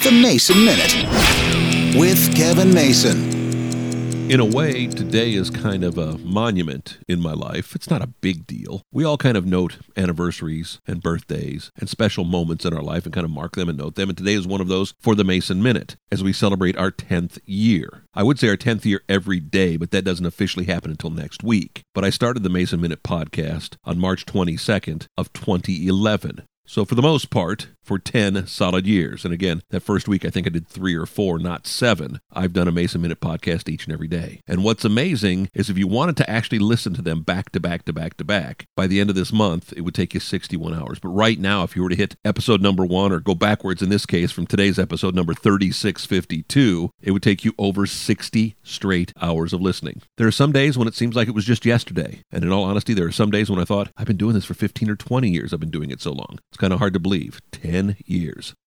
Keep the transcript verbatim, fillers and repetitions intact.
The Mason Minute with Kevin Mason. In a way, today is kind of a monument in my life. It's not a big deal. We all kind of note anniversaries and birthdays and special moments in our life and kind of mark them and note them. And today is one of those for the Mason Minute as we celebrate our tenth year. I would say our tenth year every day, but that doesn't officially happen until next week. But I started the Mason Minute podcast on March twenty-second of twenty eleven. So for the most part, for ten solid years. And again, that first week, I think I did three or four, not seven. I've done a Mason Minute podcast each and every day. And what's amazing is if you wanted to actually listen to them back to back to back to back, by the end of this month, it would take you sixty-one hours. But right now, if you were to hit episode number one or go backwards in this case from today's episode number thirty-six fifty-two, it would take you over sixty straight hours of listening. There are some days when it seems like it was just yesterday. And in all honesty, there are some days when I thought, I've been doing this for fifteen or twenty years. I've been doing it so long. It's kind of hard to believe. ten years.